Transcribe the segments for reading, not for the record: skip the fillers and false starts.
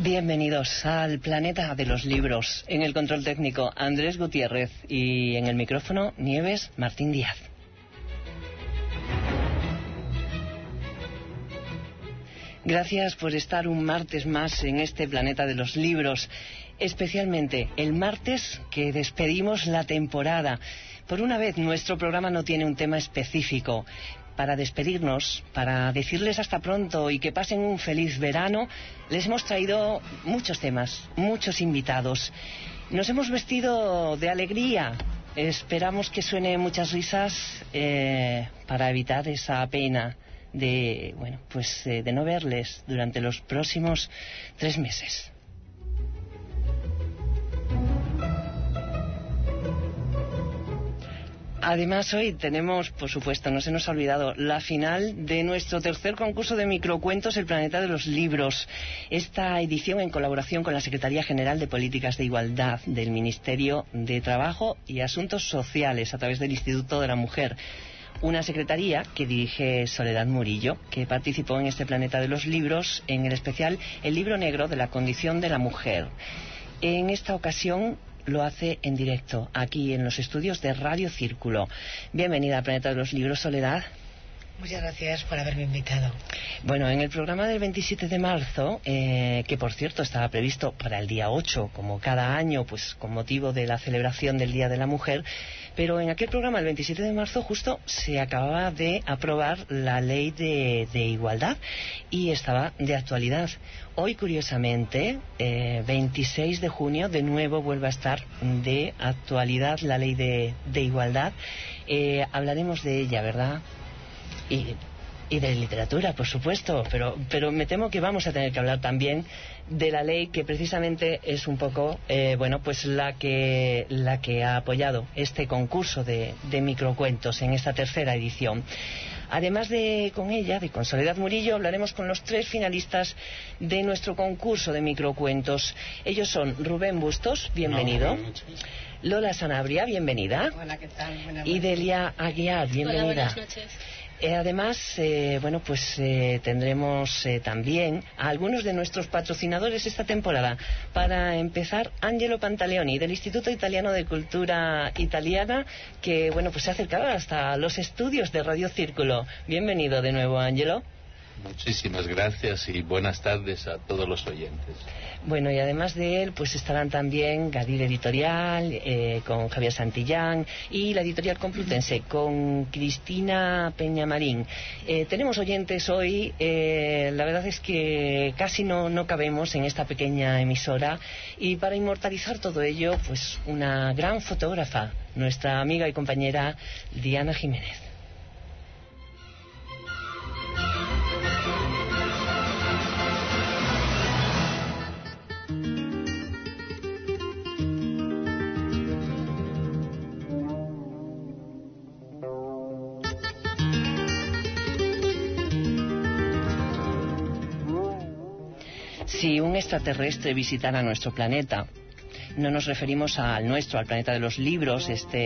Bienvenidos al planeta de los libros. En el control técnico, Andrés Gutiérrez, y en el micrófono, Nieves Martín Díaz. Gracias por estar un martes más en este planeta de los libros, especialmente el martes que despedimos la temporada. Por una vez, nuestro programa no tiene un tema específico. Para despedirnos, para decirles hasta pronto y que pasen un feliz verano, les hemos traído muchos temas, muchos invitados. Nos hemos vestido de alegría. Esperamos que suene muchas risas para evitar esa pena de no verles durante los próximos 3 meses. Además, hoy tenemos, por supuesto, no se nos ha olvidado, la final de nuestro tercer concurso de microcuentos, El Planeta de los Libros. Esta edición en colaboración con la Secretaría General de Políticas de Igualdad del Ministerio de Trabajo y Asuntos Sociales a través del Instituto de la Mujer. Una secretaría que dirige Soledad Murillo, que participó en este Planeta de los Libros, en el especial El Libro Negro de la Condición de la Mujer. En esta ocasión lo hace en directo, aquí en los estudios de Radio Círculo. Bienvenida al Planeta de los Libros, Soledad. Muchas gracias por haberme invitado. Bueno, en el programa del 27 de marzo, que por cierto estaba previsto para el día 8, como cada año, pues con motivo de la celebración del Día de la Mujer, pero en aquel programa, el 27 de marzo, justo se acababa de aprobar la ley de igualdad y estaba de actualidad. Hoy, curiosamente, 26 de junio, de nuevo vuelve a estar de actualidad la ley de igualdad. Hablaremos de ella, ¿verdad? Y de literatura, por supuesto, pero me temo que vamos a tener que hablar también de la ley que precisamente es un poco, la que ha apoyado este concurso de microcuentos en esta tercera edición. Además de con Soledad Murillo, hablaremos con los 3 finalistas de nuestro concurso de microcuentos. Ellos son Rubén Bustos, bienvenido. Lola Sanabria, bienvenida. Hola, ¿qué tal? Buenas noches. Y Delia Aguiar, bienvenida. Hola, buenas noches. Además, tendremos también a algunos de nuestros patrocinadores esta temporada. Para empezar, Angelo Pantaleoni, del Instituto Italiano de Cultura Italiana, que se ha acercado hasta los estudios de Radio Círculo. Bienvenido de nuevo, Angelo. Muchísimas gracias y buenas tardes a todos los oyentes. Bueno, y además de él, pues estarán también Gadir Editorial, con Javier Santillán, y la Editorial Complutense, con Cristina Peñamarín. Tenemos oyentes hoy, la verdad es que casi no cabemos en esta pequeña emisora, y para inmortalizar todo ello, pues una gran fotógrafa, nuestra amiga y compañera Diana Jiménez. Si un extraterrestre visitara nuestro planeta, no nos referimos al nuestro, al planeta de los libros.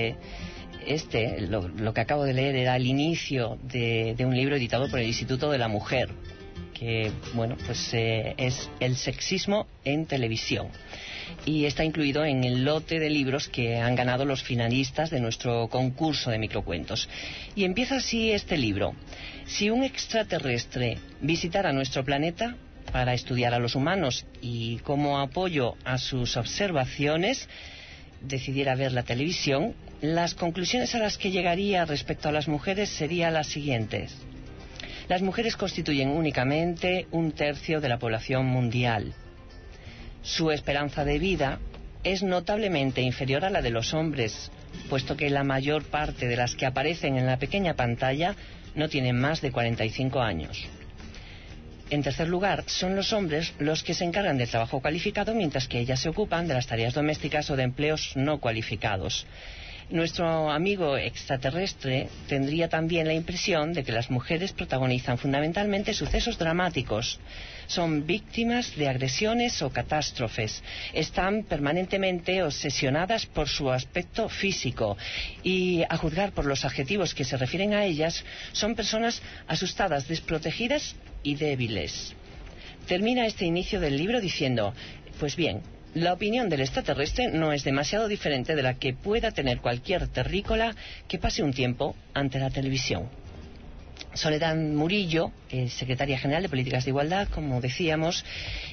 Lo que acabo de leer era el inicio de un libro editado por el Instituto de la Mujer, que es el sexismo en televisión, y está incluido en el lote de libros que han ganado los finalistas de nuestro concurso de microcuentos. Y empieza así este libro: si un extraterrestre visitara nuestro planeta para estudiar a los humanos y como apoyo a sus observaciones decidiera ver la televisión, las conclusiones a las que llegaría respecto a las mujeres serían las siguientes. Las mujeres constituyen únicamente 1/3 de la población mundial. Su esperanza de vida es notablemente inferior a la de los hombres, puesto que la mayor parte de las que aparecen en la pequeña pantalla no tienen más de 45 años. En tercer lugar, son los hombres los que se encargan del trabajo cualificado, mientras que ellas se ocupan de las tareas domésticas o de empleos no cualificados. Nuestro amigo extraterrestre tendría también la impresión de que las mujeres protagonizan fundamentalmente sucesos dramáticos. Son víctimas de agresiones o catástrofes. Están permanentemente obsesionadas por su aspecto físico y, a juzgar por los adjetivos que se refieren a ellas, son personas asustadas, desprotegidas y débiles. termina este inicio del libro diciendo, pues bien, la opinión del extraterrestre no es demasiado diferente de la que pueda tener cualquier terrícola que pase un tiempo ante la televisión. Soledad Murillo, secretaria general de Políticas de Igualdad, como decíamos,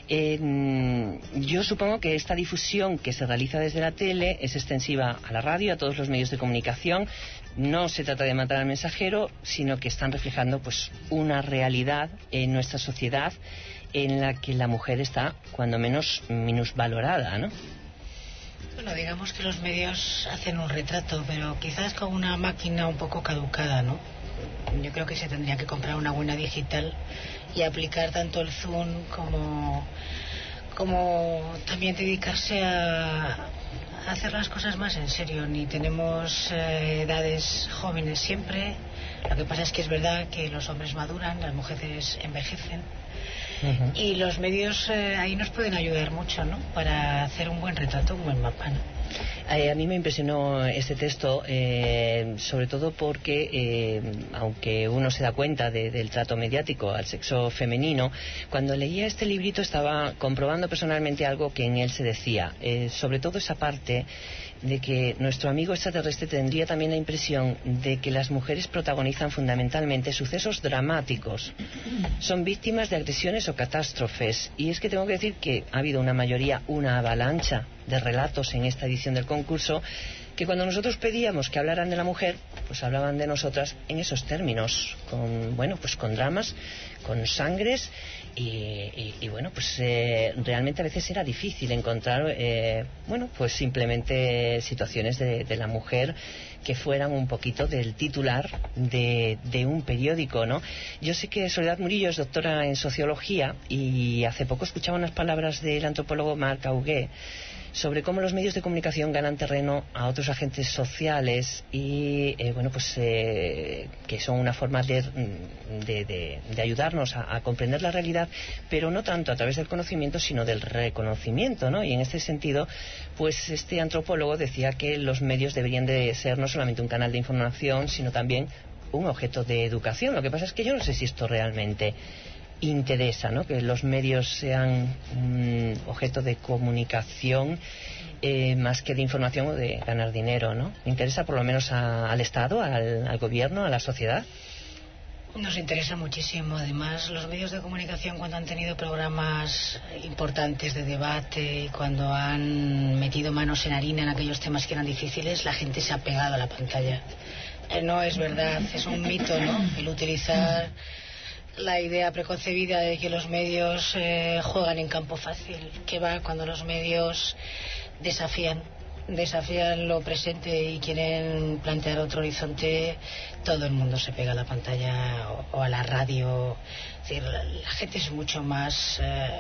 yo supongo que esta difusión que se realiza desde la tele es extensiva a la radio, a todos los medios de comunicación. No se trata de matar al mensajero, sino que están reflejando pues una realidad en nuestra sociedad en la que la mujer está, cuando menos, minusvalorada, ¿no? Bueno, digamos que los medios hacen un retrato, pero quizás con una máquina un poco caducada, ¿no? Yo creo que se tendría que comprar una buena digital y aplicar tanto el zoom como también dedicarse a hacer las cosas más en serio. Ni tenemos edades jóvenes siempre. Lo que pasa es que es verdad que los hombres maduran, las mujeres envejecen. Uh-huh. Y los medios ahí nos pueden ayudar mucho, ¿no? Para hacer un buen retrato, un buen mapa, ¿no? A mí me impresionó este texto, sobre todo porque, aunque uno se da cuenta del trato mediático al sexo femenino, cuando leía este librito estaba comprobando personalmente algo que en él se decía, sobre todo esa parte de que nuestro amigo extraterrestre tendría también la impresión de que las mujeres protagonizan fundamentalmente sucesos dramáticos, son víctimas de agresiones o catástrofes. Y es que tengo que decir que ha habido una avalancha de relatos en esta edición del concurso, que cuando nosotros pedíamos que hablaran de la mujer, pues hablaban de nosotras en esos términos, con dramas, con sangres, y bueno, pues realmente a veces era difícil encontrar, pues simplemente situaciones de la mujer que fueran un poquito del titular de un periódico, ¿no? Yo sé que Soledad Murillo es doctora en sociología y hace poco escuchaba unas palabras del antropólogo Marc Augué sobre cómo los medios de comunicación ganan terreno a otros agentes sociales y que son una forma de ayudarnos a comprender la realidad, pero no tanto a través del conocimiento sino del reconocimiento, ¿no? Y en este sentido, pues este antropólogo decía que los medios deberían de ser no solamente un canal de información, sino también un objeto de educación. Lo que pasa es que yo no sé si esto realmente interesa, ¿no? Que los medios sean un objeto de comunicación más que de información o de ganar dinero, ¿no? ¿Interesa por lo menos al Estado, al gobierno, a la sociedad? Nos interesa muchísimo. Además, los medios de comunicación, cuando han tenido programas importantes de debate y cuando han metido manos en harina en aquellos temas que eran difíciles, la gente se ha pegado a la pantalla. No es verdad, es un mito, ¿no? El utilizar la idea preconcebida de que los medios juegan en campo fácil, que va cuando los medios desafían lo presente y quieren plantear otro horizonte. Todo el mundo se pega a la pantalla o a la radio. Es decir, la gente es mucho más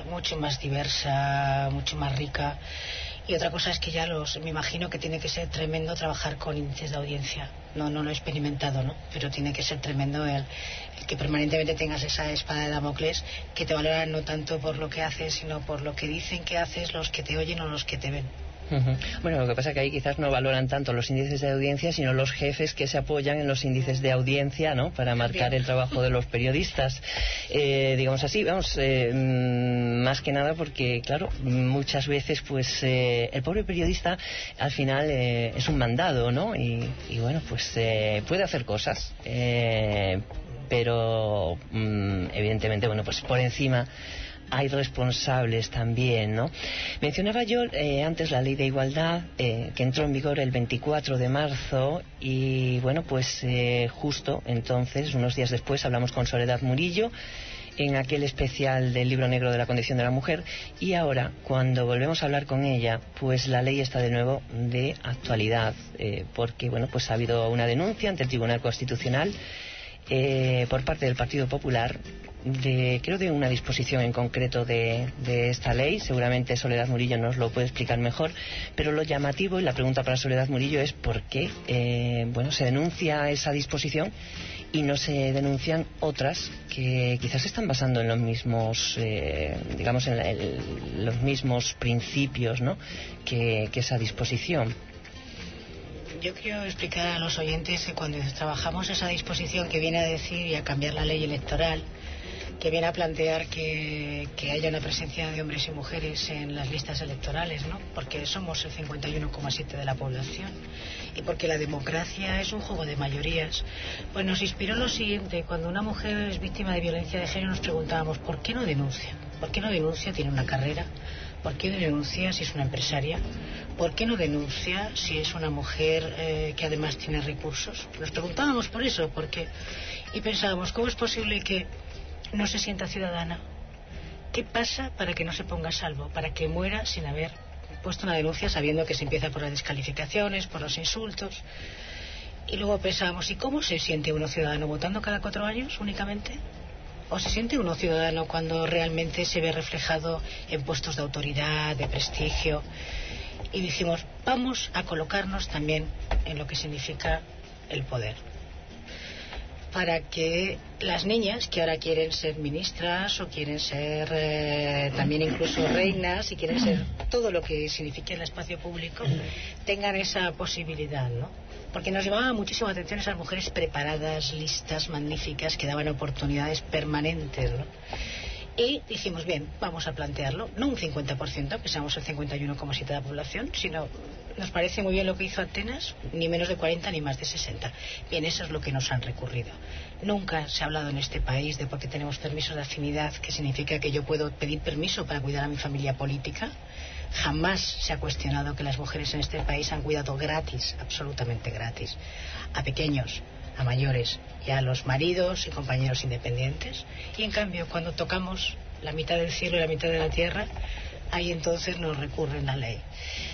diversa, mucho más rica. Y otra cosa es que me imagino que tiene que ser tremendo trabajar con índices de audiencia. No lo he experimentado, ¿no? Pero tiene que ser tremendo el que permanentemente tengas esa espada de Damocles, que te valoran no tanto por lo que haces, sino por lo que dicen que haces los que te oyen o los que te ven. Bueno, lo que pasa es que ahí quizás no valoran tanto los índices de audiencia, sino los jefes que se apoyan en los índices de audiencia, ¿no? Para marcar el trabajo de los periodistas, digamos así. Más que nada porque, claro, muchas veces pues el pobre periodista al final es un mandado, ¿no? Y bueno, pues puede hacer cosas, pero evidentemente, bueno, pues por encima hay responsables también, ¿no? Mencionaba yo antes la Ley de Igualdad, que entró en vigor el 24 de marzo y, bueno, pues justo entonces, unos días después, hablamos con Soledad Murillo en aquel especial del Libro Negro de la Condición de la Mujer, y ahora, cuando volvemos a hablar con ella, pues la ley está de nuevo de actualidad, porque, bueno, pues ha habido una denuncia ante el Tribunal Constitucional por parte del Partido Popular creo de una disposición en concreto de esta ley. Seguramente Soledad Murillo nos lo puede explicar mejor, pero lo llamativo y la pregunta para Soledad Murillo es por qué se denuncia esa disposición y no se denuncian otras que quizás se están basando en los mismos en los mismos principios, ¿no? que esa disposición. Yo quiero explicar a los oyentes que cuando trabajamos esa disposición que viene a decir y a cambiar la ley electoral, que viene a plantear que haya una presencia de hombres y mujeres en las listas electorales, ¿no? Porque somos el 51,7% de la población y porque la democracia es un juego de mayorías. Pues nos inspiró lo siguiente: cuando una mujer es víctima de violencia de género nos preguntábamos ¿por qué no denuncia? ¿Por qué no denuncia? Tiene una carrera. ¿Por qué no denuncia si es una empresaria? ¿Por qué no denuncia si es una mujer que además tiene recursos? Nos preguntábamos por eso, y pensábamos ¿cómo es posible que no se sienta ciudadana? ¿Qué pasa para que no se ponga a salvo? Para que muera sin haber puesto una denuncia, sabiendo que se empieza por las descalificaciones, por los insultos. Y luego pensábamos ¿y cómo se siente uno ciudadano? ¿Votando cada 4 años únicamente? ¿O se siente uno ciudadano cuando realmente se ve reflejado en puestos de autoridad, de prestigio? Y dijimos, vamos a colocarnos también en lo que significa el poder, para que las niñas que ahora quieren ser ministras o quieren ser también incluso reinas y quieren ser todo lo que signifique el espacio público tengan esa posibilidad, ¿no? Porque nos llamaba muchísimo la atención esas mujeres preparadas, listas, magníficas, que daban oportunidades permanentes, ¿no? Y dijimos, bien, vamos a plantearlo, no un 50%, que seamos el 51,7% de la población, sino nos parece muy bien lo que hizo Atenas, ni menos de 40 ni más de 60. Bien, eso es lo que nos han recurrido. Nunca se ha hablado en este país de por qué tenemos permisos de afinidad, que significa que yo puedo pedir permiso para cuidar a mi familia política. Jamás se ha cuestionado que las mujeres en este país han cuidado gratis, absolutamente gratis, a pequeños, a mayores y a los maridos y compañeros independientes. Y en cambio, cuando tocamos la mitad del cielo y la mitad de la tierra, ahí entonces nos recurren la ley.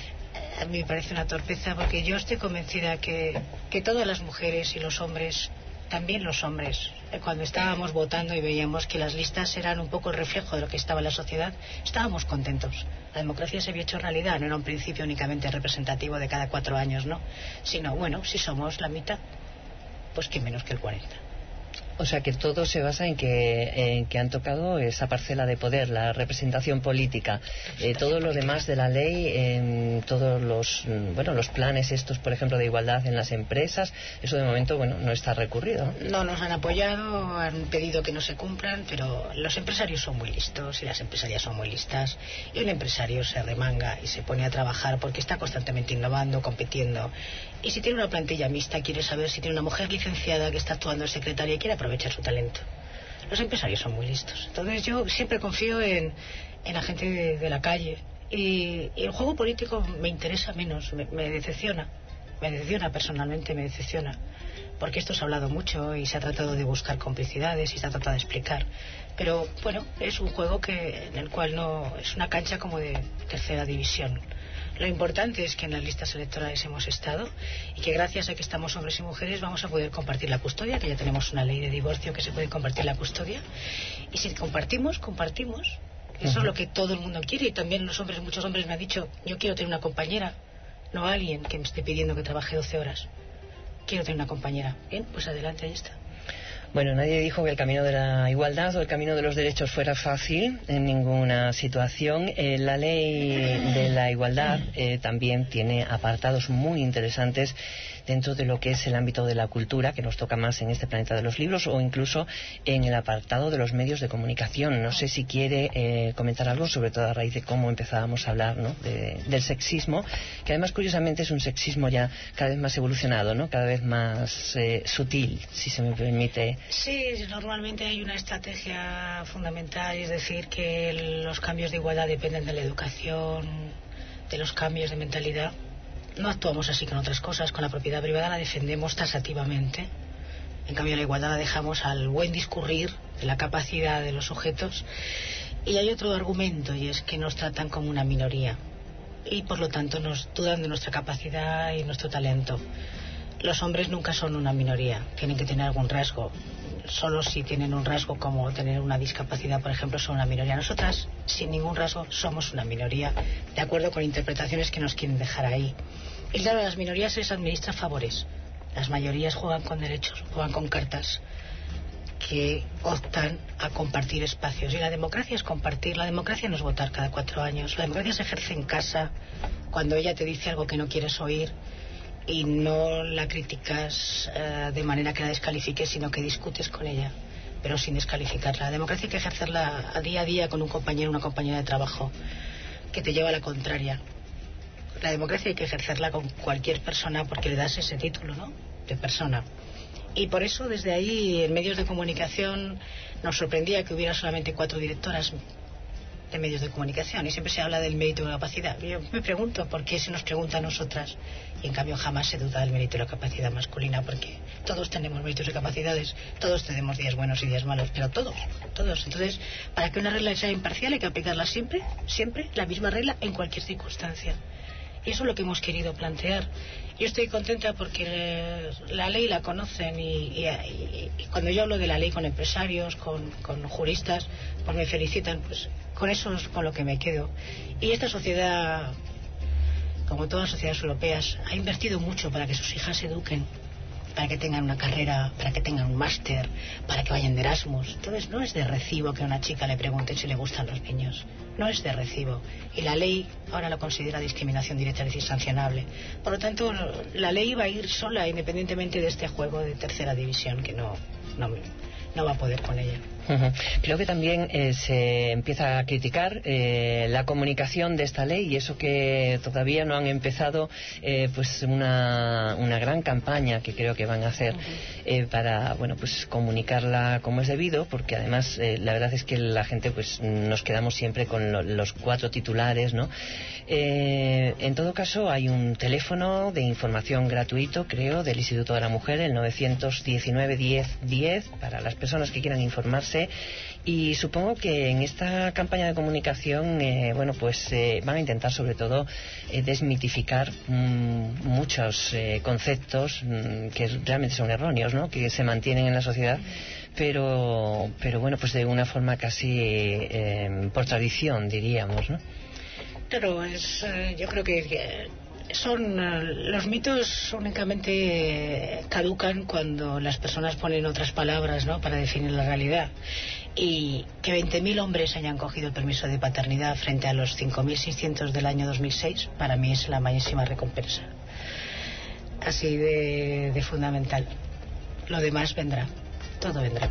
A mí me parece una torpeza, porque yo estoy convencida que todas las mujeres y los hombres, también los hombres, cuando estábamos votando y veíamos que las listas eran un poco el reflejo de lo que estaba en la sociedad, estábamos contentos. La democracia se había hecho realidad, no era un principio únicamente representativo de cada 4 años, ¿no? Sino, bueno, si somos la mitad, pues que menos que el 40%. O sea que todo se basa en que han tocado esa parcela de poder, la representación política. Todo lo demás de la ley, todos los planes estos, por ejemplo, de igualdad en las empresas, eso de momento, no está recurrido. No nos han apoyado, han pedido que no se cumplan, pero los empresarios son muy listos y las empresarias son muy listas. Y un empresario se remanga y se pone a trabajar porque está constantemente innovando, compitiendo. Y si tiene una plantilla mixta, quiere saber si tiene una mujer licenciada que está actuando de secretaria y quiere aprovechar su talento. Los empresarios son muy listos. Entonces yo siempre confío en la gente de la calle. Y el juego político me interesa menos, me decepciona. Me decepciona personalmente, me decepciona. Porque esto se ha hablado mucho y se ha tratado de buscar complicidades y se ha tratado de explicar. Pero bueno, es un juego en el cual no es una cancha como de tercera división. Lo importante es que en las listas electorales hemos estado y que gracias a que estamos hombres y mujeres vamos a poder compartir la custodia, que ya tenemos una ley de divorcio que se puede compartir la custodia. Y si compartimos. Eso es lo que todo el mundo quiere. Y también muchos hombres me han dicho, yo quiero tener una compañera, no a alguien que me esté pidiendo que trabaje 12 horas. Quiero tener una compañera. Bien, pues adelante, ahí está. Bueno, nadie dijo que el camino de la igualdad o el camino de los derechos fuera fácil en ninguna situación. La ley de la igualdad también tiene apartados muy interesantes dentro de lo que es el ámbito de la cultura, que nos toca más en este planeta de los libros, o incluso en el apartado de los medios de comunicación. No sé si quiere comentar algo, sobre todo a raíz de cómo empezábamos a hablar, ¿no?, del sexismo, que además curiosamente es un sexismo ya cada vez más evolucionado, ¿no?, cada vez más sutil, si se me permite. Sí, normalmente hay una estrategia fundamental, es decir, que los cambios de igualdad dependen de la educación, de los cambios de mentalidad. No actuamos así con otras cosas. Con la propiedad privada la defendemos taxativamente. En cambio, la igualdad la dejamos al buen discurrir de la capacidad de los sujetos. Y hay otro argumento, y es que nos tratan como una minoría. Y por lo tanto nos dudan de nuestra capacidad y nuestro talento. Los hombres nunca son una minoría, tienen que tener algún rasgo. Solo si tienen un rasgo como tener una discapacidad, por ejemplo, son una minoría. Nosotras, sin ningún rasgo, somos una minoría, de acuerdo con interpretaciones que nos quieren dejar ahí. Y claro, las minorías se les administran favores. Las mayorías juegan con derechos, juegan con cartas que optan a compartir espacios. Y la democracia es compartir. La democracia no es votar cada 4 años. La democracia se ejerce en casa, cuando ella te dice algo que no quieres oír, y no la criticas de manera que la descalifiques, sino que discutes con ella. pero sin descalificarla. La democracia hay que ejercerla a día con un compañero o una compañera de trabajo que te lleva a la contraria. La democracia hay que ejercerla con cualquier persona porque le das ese título, ¿no?, de persona. Y por eso desde ahí en medios de comunicación nos sorprendía que hubiera solamente 4 directoras de medios de comunicación, y siempre se habla del mérito y la capacidad. Yo me pregunto por qué se nos pregunta a nosotras y en cambio jamás se duda del mérito y la capacidad masculina, porque todos tenemos méritos y capacidades, todos tenemos días buenos y días malos, pero todos. Entonces, para que una regla sea imparcial hay que aplicarla siempre, la misma regla en cualquier circunstancia. Y eso es lo que hemos querido plantear. Yo estoy contenta porque la ley la conocen y cuando yo hablo de la ley con empresarios, con juristas, pues me felicitan, pues con eso es con lo que me quedo. Y esta sociedad, como todas las sociedades europeas, ha invertido mucho para que sus hijas se eduquen, para que tengan una carrera, para que tengan un máster, para que vayan de Erasmus. Entonces no es de recibo que a una chica le pregunten si le gustan los niños. No es de recibo. Y la ley ahora lo considera discriminación directa, es decir, sancionable. Por lo tanto, la ley va a ir sola, independientemente de este juego de tercera división, que no va a poder con ella. Creo que también se empieza a criticar la comunicación de esta ley, y eso que todavía no han empezado pues una gran campaña que creo que van a hacer para pues comunicarla como es debido, porque además la verdad es que la gente pues nos quedamos siempre con los 4 titulares, ¿no? En todo caso hay un teléfono de información gratuito, creo, del Instituto de la Mujer, el 919 10 10, para las personas que quieran informarse. Y supongo que en esta campaña de comunicación van a intentar sobre todo desmitificar muchos conceptos que realmente son erróneos, ¿no?, que se mantienen en la sociedad, pero pues de una forma casi por tradición, diríamos, ¿no? Claro, yo creo que los mitos únicamente caducan cuando las personas ponen otras palabras, ¿no?, para definir la realidad. Y que 20.000 hombres hayan cogido el permiso de paternidad frente a los 5.600 del año 2006, para mí es la máxima recompensa. Así de fundamental. Lo demás vendrá. Todo vendrá.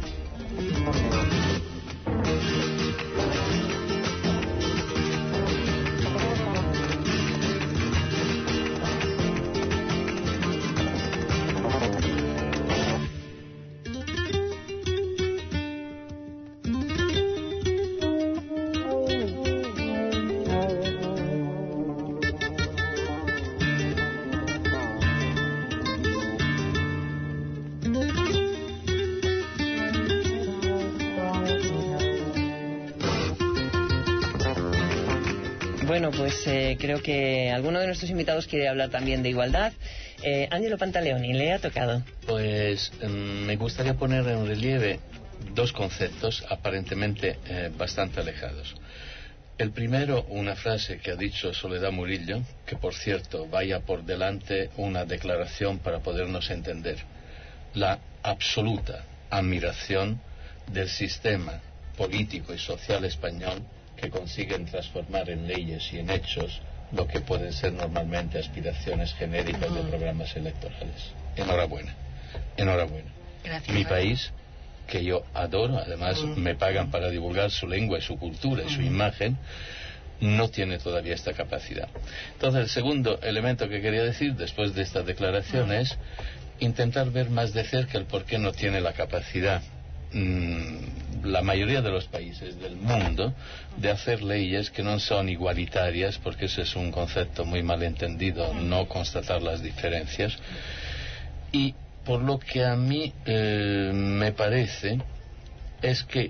Bueno, pues creo que alguno de nuestros invitados quiere hablar también de igualdad. Angelo Pantaleoni, ¿le ha tocado? Pues me gustaría poner en relieve 2 conceptos aparentemente bastante alejados. El primero, una frase que ha dicho Soledad Murillo, que por cierto vaya por delante una declaración para podernos entender: la absoluta admiración del sistema político y social español, que consiguen transformar en leyes y en hechos lo que pueden ser normalmente aspiraciones genéricas de programas electorales. Enhorabuena. Gracias. Mi país, que yo adoro, además me pagan para divulgar su lengua y su cultura y su imagen, no tiene todavía esta capacidad. Entonces, el segundo elemento que quería decir después de esta declaración es intentar ver más de cerca el por qué no tiene la capacidad la mayoría de los países del mundo de hacer leyes que no son igualitarias, porque ese es un concepto muy mal entendido, no constatar las diferencias. Y por lo que a mí me parece es que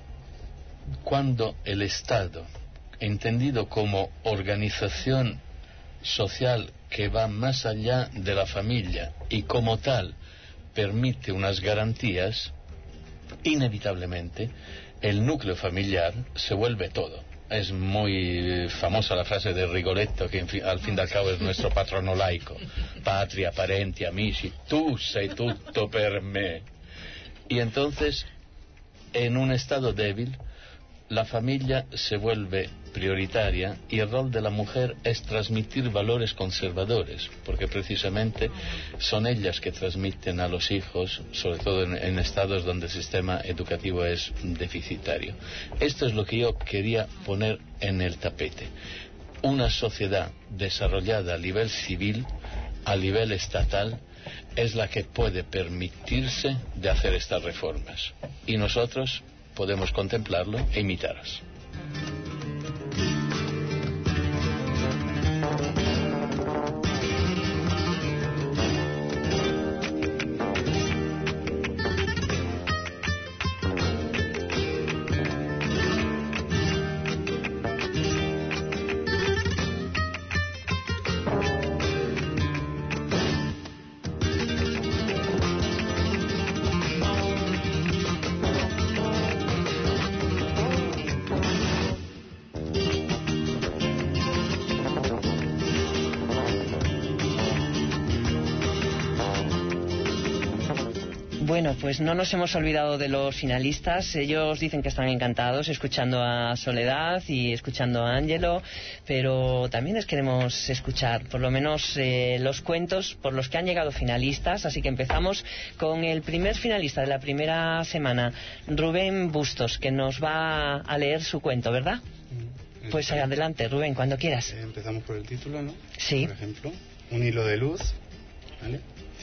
cuando el Estado, entendido como organización social que va más allá de la familia y como tal permite unas garantías, inevitablemente el núcleo familiar se vuelve todo. Es muy famosa la frase de Rigoletto, que al fin y al cabo es nuestro patrono laico: patria, parenti, amici, tu sei tutto per me. Y entonces, en un estado débil, la familia se vuelve prioritaria y el rol de la mujer es transmitir valores conservadores, porque precisamente son ellas que transmiten a los hijos, sobre todo en estados donde el sistema educativo es deficitario. Esto es lo que yo quería poner en el tapete. Una sociedad desarrollada a nivel civil, a nivel estatal, es la que puede permitirse de hacer estas reformas. Y nosotros podemos contemplarlo e imitaros. Bueno, pues no nos hemos olvidado de los finalistas. Ellos dicen que están encantados escuchando a Soledad y escuchando a Ángelo, pero también les queremos escuchar, por lo menos los cuentos por los que han llegado finalistas. Así que empezamos con el primer finalista de la primera semana, Rubén Bustos, que nos va a leer su cuento, ¿verdad? Pues adelante, Rubén, cuando quieras. Empezamos por el título, ¿no? Sí. Por ejemplo, un hilo de luz, ¿vale?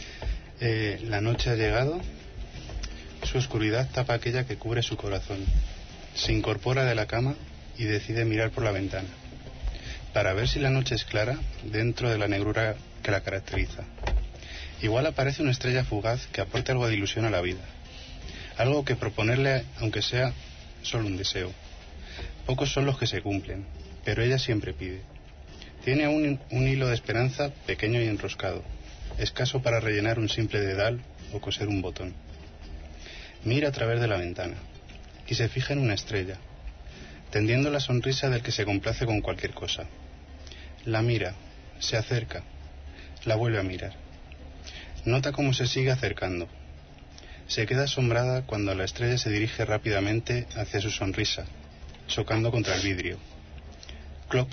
La noche ha llegado, su oscuridad tapa aquella que cubre su corazón. Se incorpora de la cama y decide mirar por la ventana, para ver si la noche es clara dentro de la negrura que la caracteriza. Igual aparece una estrella fugaz que aporte algo de ilusión a la vida, algo que proponerle, aunque sea solo un deseo. Pocos son los que se cumplen, pero ella siempre pide. Tiene aún un hilo de esperanza pequeño y enroscado, escaso para rellenar un simple dedal o coser un botón. Mira a través de la ventana y se fija en una estrella, tendiendo la sonrisa del que se complace con cualquier cosa. La mira, se acerca, la vuelve a mirar. Nota cómo se sigue acercando. Se queda asombrada cuando la estrella se dirige rápidamente hacia su sonrisa, chocando contra el vidrio. Cloc.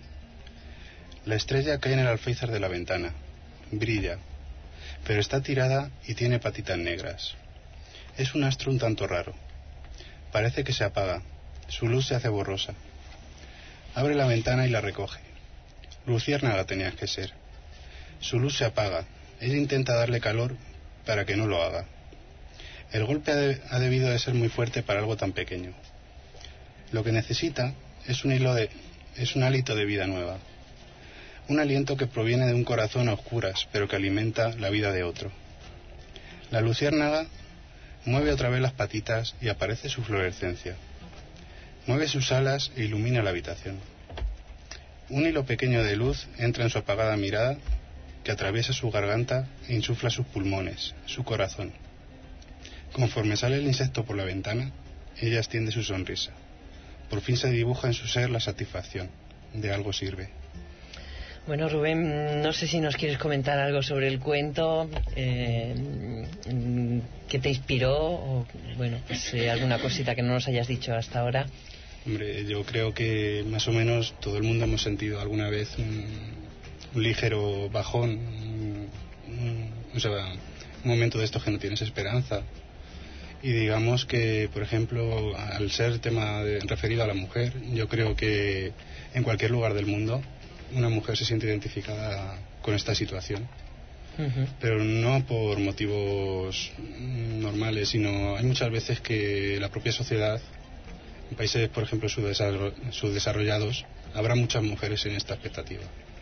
La estrella cae en el alféizar de la ventana. Brilla, pero está tirada y tiene patitas negras. Es un astro un tanto raro. Parece que se apaga. Su luz se hace borrosa. Abre la ventana y la recoge. Luciérnaga tenías que ser. Su luz se apaga. Ella intenta darle calor para que no lo haga. El golpe ha debido de ser muy fuerte para algo tan pequeño. Lo que necesita es un hálito de vida nueva. Un aliento que proviene de un corazón a oscuras, pero que alimenta la vida de otro. La luciérnaga mueve otra vez las patitas y aparece su fluorescencia. Mueve sus alas e ilumina la habitación. Un hilo pequeño de luz entra en su apagada mirada, que atraviesa su garganta e insufla sus pulmones, su corazón. Conforme sale el insecto por la ventana, ella extiende su sonrisa. Por fin se dibuja en su ser la satisfacción. De algo sirve. Bueno, Rubén, no sé si nos quieres comentar algo sobre el cuento, qué te inspiró, o bueno, pues alguna cosita que no nos hayas dicho hasta ahora. Hombre, yo creo que más o menos todo el mundo hemos sentido alguna vez un ligero bajón, un momento de estos que no tienes esperanza. Y digamos que, por ejemplo, al ser tema referido a la mujer, yo creo que en cualquier lugar del mundo una mujer se siente identificada con esta situación. Pero no por motivos normales, sino hay muchas veces que la propia sociedad, en países, por ejemplo, subdesarrollados, habrá muchas mujeres en esta expectativa.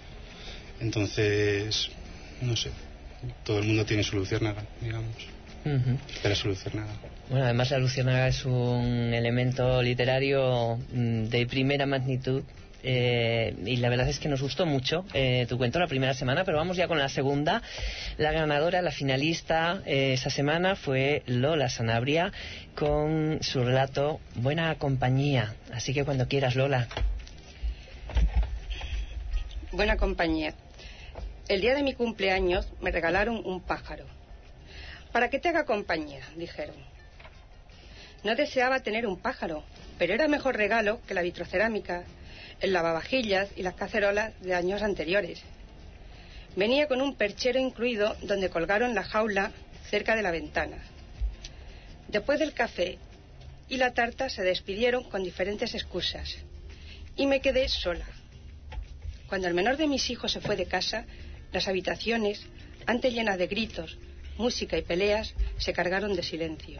Entonces, no sé, todo el mundo tiene su luciérnaga, digamos. Espera su luciérnaga. Bueno, además la luciérnaga es un elemento literario de primera magnitud. Y la verdad es que nos gustó mucho tu cuento la primera semana, pero vamos ya con la segunda. La ganadora, la finalista esa semana fue Lola Sanabria con su relato Buena Compañía. Así que cuando quieras, Lola. Buena Compañía. El día de mi cumpleaños me regalaron un pájaro. Para que te haga compañía, dijeron. No deseaba tener un pájaro, pero era mejor regalo que la vitrocerámica, el lavavajillas y las cacerolas de años anteriores. Venía con un perchero incluido donde colgaron la jaula cerca de la ventana. Después del café y la tarta se despidieron con diferentes excusas y me quedé sola. Cuando el menor de mis hijos se fue de casa, las habitaciones, antes llenas de gritos, música y peleas, se cargaron de silencio.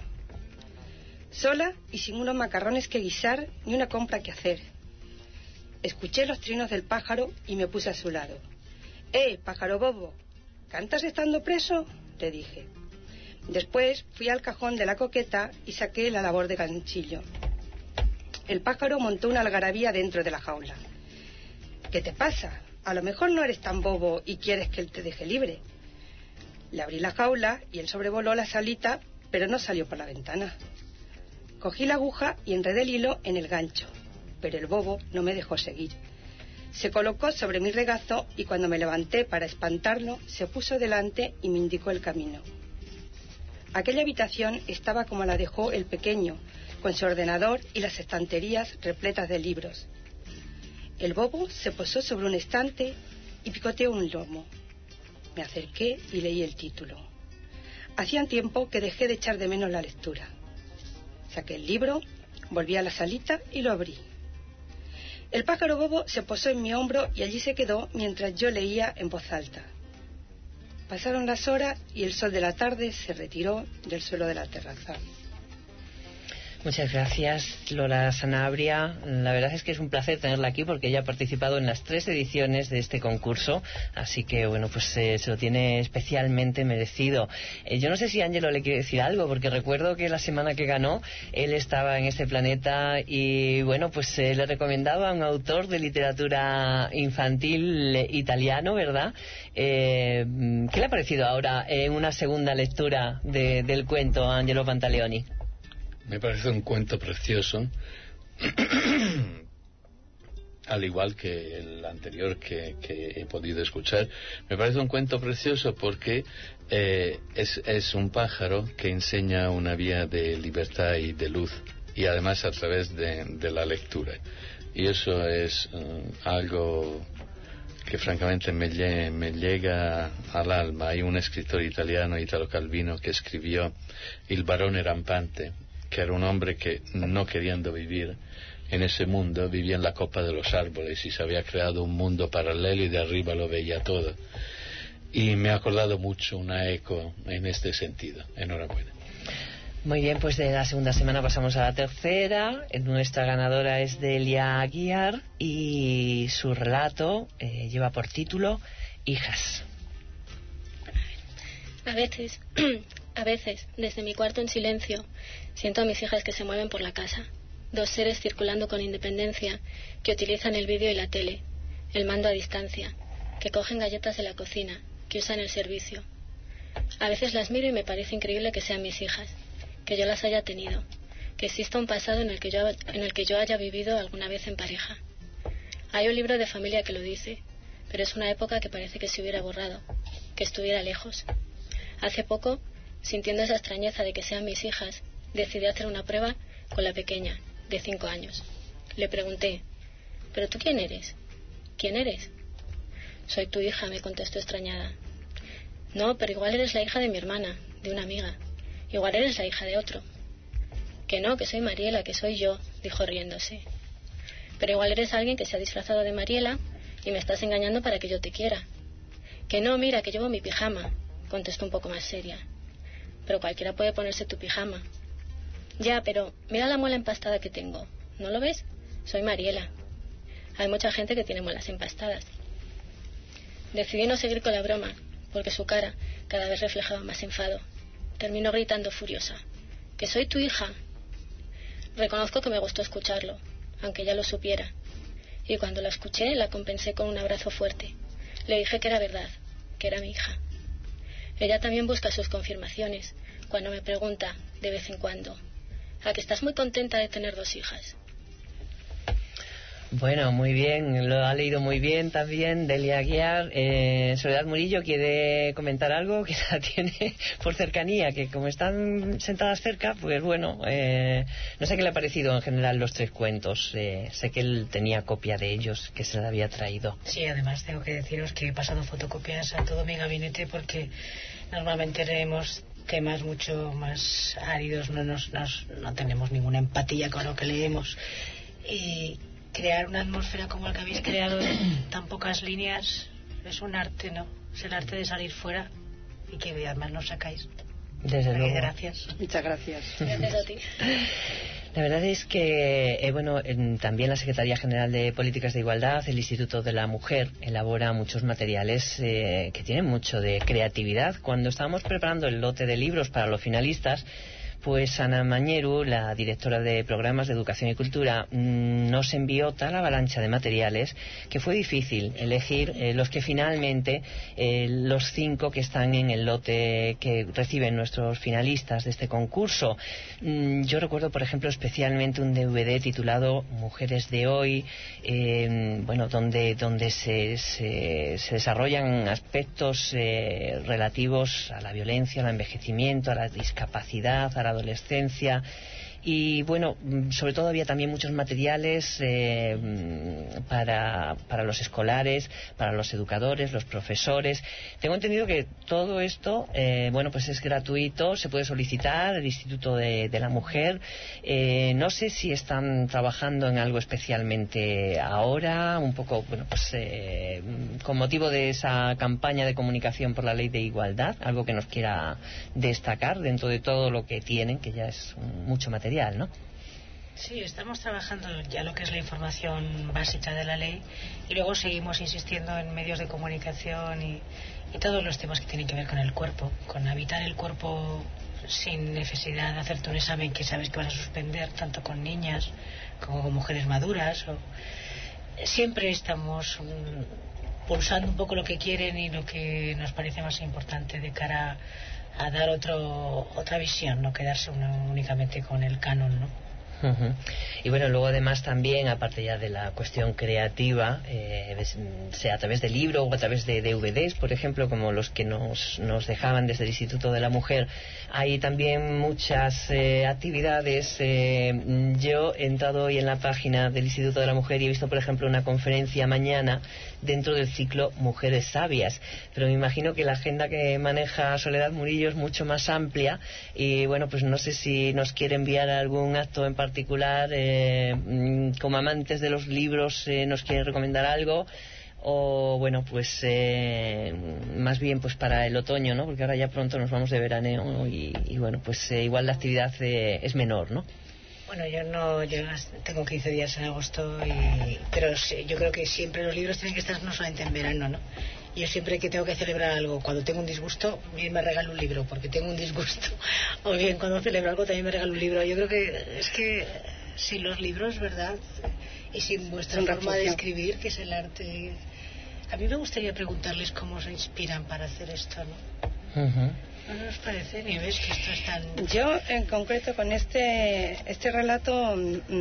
Sola y sin unos macarrones que guisar ni una compra que hacer. Escuché los trinos del pájaro y me puse a su lado. Pájaro bobo, ¿cantas estando preso?, le dije. Después fui al cajón de la coqueta y saqué la labor de ganchillo. El pájaro montó una algarabía dentro de la jaula. ¿Qué te pasa? A lo mejor no eres tan bobo y quieres que él te deje libre. Le abrí la jaula y él sobrevoló la salita, pero no salió por la ventana. Cogí la aguja y enredé el hilo en el gancho, pero el bobo no me dejó seguir. Se colocó sobre mi regazo y cuando me levanté para espantarlo, se puso delante y me indicó el camino. Aquella habitación estaba como la dejó el pequeño, con su ordenador y las estanterías repletas de libros. El bobo se posó sobre un estante y picoteó un lomo. Me acerqué y leí el título. Hacía tiempo que dejé de echar de menos la lectura. Saqué el libro, volví a la salita y lo abrí. El pájaro bobo se posó en mi hombro y allí se quedó mientras yo leía en voz alta. Pasaron las horas y el sol de la tarde se retiró del suelo de la terraza. Muchas gracias, Lola Sanabria. La verdad es que es un placer tenerla aquí porque ella ha participado en las 3 ediciones de este concurso, así que bueno, pues se lo tiene especialmente merecido. Yo no sé si Ángelo le quiere decir algo, porque recuerdo que la semana que ganó él estaba en este planeta y bueno, pues le recomendaba a un autor de literatura infantil italiano, ¿verdad? ¿Qué le ha parecido ahora en una segunda lectura del cuento a Angelo Pantaleoni? Me parece un cuento precioso, al igual que el anterior que he podido escuchar. Me parece un cuento precioso porque es un pájaro que enseña una vía de libertad y de luz, y además a través de la lectura. Y eso es algo que francamente me llega al alma. Hay un escritor italiano, Italo Calvino, que escribió Il barone rampante, que era un hombre que, no queriendo vivir en ese mundo, vivía en la copa de los árboles y se había creado un mundo paralelo y de arriba lo veía todo. Y me ha acordado mucho una eco en este sentido. Enhorabuena. Muy bien, pues de la segunda semana pasamos a la tercera. Nuestra ganadora es Delia Aguiar y su relato lleva por título Hijas. A veces, desde mi cuarto en silencio, siento a mis hijas que se mueven por la casa. 2 seres circulando con independencia, que utilizan el vídeo y la tele, el mando a distancia, que cogen galletas de la cocina, que usan el servicio. A veces las miro y me parece increíble que sean mis hijas, que yo las haya tenido, que exista un pasado en el que yo haya vivido alguna vez en pareja. Hay un libro de familia que lo dice, pero es una época que parece que se hubiera borrado, que estuviera lejos. Hace poco, sintiendo esa extrañeza de que sean mis hijas, decidí hacer una prueba con la pequeña, de 5 años. Le pregunté, ¿pero tú quién eres? ¿Quién eres? Soy tu hija, me contestó extrañada. No, pero igual eres la hija de mi hermana, de una amiga. Igual eres la hija de otro. Que no, que soy Mariela, que soy yo, dijo riéndose. Pero igual eres alguien que se ha disfrazado de Mariela y me estás engañando para que yo te quiera. Que no, mira, que llevo mi pijama, contestó un poco más seria. Pero cualquiera puede ponerse tu pijama. Ya, pero mira la muela empastada que tengo. ¿No lo ves? Soy Mariela. Hay mucha gente que tiene muelas empastadas. Decidí no seguir con la broma, porque su cara cada vez reflejaba más enfado. Terminó gritando furiosa. ¿Que soy tu hija? Reconozco que me gustó escucharlo, aunque ya lo supiera. Y cuando la escuché, la compensé con un abrazo fuerte. Le dije que era verdad, que era mi hija. Ella también busca sus confirmaciones, cuando me pregunta, de vez en cuando, ¿a que estás muy contenta de tener 2 hijas? Bueno, muy bien, lo ha leído muy bien también Delia Aguiar. Soledad Murillo, ¿quiere comentar algo? Que la tiene por cercanía, que como están sentadas cerca, pues bueno, no sé qué le ha parecido en general los 3 cuentos. Sé que él tenía copia de ellos, que se la había traído. Sí, además tengo que deciros que he pasado fotocopias a todo mi gabinete porque normalmente leemos temas mucho más áridos, no tenemos ninguna empatía con lo que leemos, y crear una atmósfera como la que habéis creado en tan pocas líneas es un arte, ¿no? Es el arte de salir fuera y que además nos sacáis. Desde luego. Gracias. Muchas gracias. Gracias a ti. La verdad es que, también la Secretaría General de Políticas de Igualdad, el Instituto de la Mujer, elabora muchos materiales que tienen mucho de creatividad. Cuando estábamos preparando el lote de libros para los finalistas, pues Ana Mañeru, la directora de Programas de Educación y Cultura, nos envió tal avalancha de materiales que fue difícil elegir los que finalmente, los 5 que están en el lote que reciben nuestros finalistas de este concurso. Yo recuerdo, por ejemplo, especialmente un DVD titulado Mujeres de Hoy, donde se desarrollan aspectos relativos a la violencia, al envejecimiento, a la discapacidad, a la adolescencia. Y bueno, sobre todo había también muchos materiales para los escolares, para los educadores, los profesores. Tengo entendido que todo esto, pues es gratuito, se puede solicitar el Instituto de la Mujer. No sé si están trabajando en algo especialmente ahora, un poco, con motivo de esa campaña de comunicación por la Ley de Igualdad, algo que nos quiera destacar dentro de todo lo que tienen, que ya es mucho material, ¿no? Sí, estamos trabajando ya lo que es la información básica de la ley y luego seguimos insistiendo en medios de comunicación y todos los temas que tienen que ver con el cuerpo, con habitar el cuerpo sin necesidad de hacerte un examen que sabes que vas a suspender, tanto con niñas como con mujeres maduras. Siempre estamos pulsando un poco lo que quieren y lo que nos parece más importante de cara a dar otra visión, no quedarse únicamente con el canon, ¿no? Y bueno, luego además también, aparte ya de la cuestión creativa, sea a través de libro o a través de DVDs, por ejemplo, como los que nos dejaban desde el Instituto de la Mujer, hay también muchas actividades. Yo he entrado hoy en la página del Instituto de la Mujer y he visto, por ejemplo, una conferencia mañana dentro del ciclo Mujeres Sabias, pero me imagino que la agenda que maneja Soledad Murillo es mucho más amplia y bueno, pues no sé si nos quiere enviar algún acto en particular, como amantes de los libros, nos quiere recomendar algo, o bueno, pues más bien pues para el otoño, ¿no? Porque ahora ya pronto nos vamos de veraneo y bueno, pues igual la actividad es menor, ¿no? Bueno, yo tengo 15 días en agosto, pero sí, yo creo que siempre los libros tienen que estar no solamente en verano, ¿no? Yo siempre que tengo que celebrar algo, cuando tengo un disgusto, bien me regalo un libro, porque tengo un disgusto. O bien cuando celebro algo también me regalo un libro. Yo creo que es que sin los libros, ¿verdad? Y sin vuestra forma de escribir, que es el arte. A mí me gustaría preguntarles cómo se inspiran para hacer esto, ¿no? ¿No os parece, Nieves, que esto es tan...? Yo, en concreto, con este relato...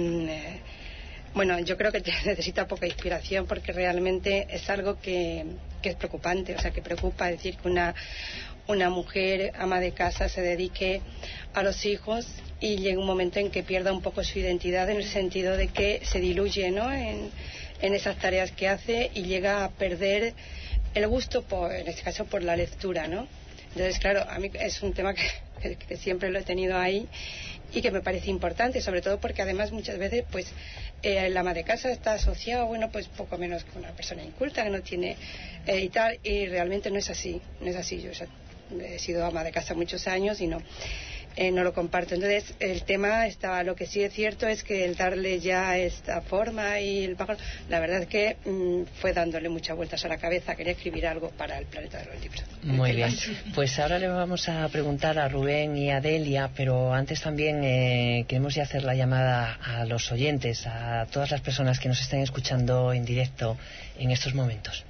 yo creo que necesita poca inspiración porque realmente es algo que es preocupante, o sea, que preocupa. Es decir, que una mujer ama de casa se dedique a los hijos y llega un momento en que pierda un poco su identidad, en el sentido de que se diluye, ¿no?, en esas tareas que hace y llega a perder el gusto, en este caso, por la lectura, ¿no? Entonces, claro, a mí es un tema que siempre lo he tenido ahí y que me parece importante, sobre todo porque además muchas veces pues el ama de casa está asociado, pues poco menos que una persona inculta que no tiene y tal, y realmente no es así. Yo he sido ama de casa muchos años y no lo comparto. Entonces el tema lo que sí es cierto es que el darle ya esta forma y la verdad es que fue dándole muchas vueltas a la cabeza. Quería escribir algo para el planeta de los libros. Muy bien, pues ahora le vamos a preguntar a Rubén y a Delia, pero antes también queremos ya hacer la llamada a los oyentes, a todas las personas que nos estén escuchando en directo en estos momentos.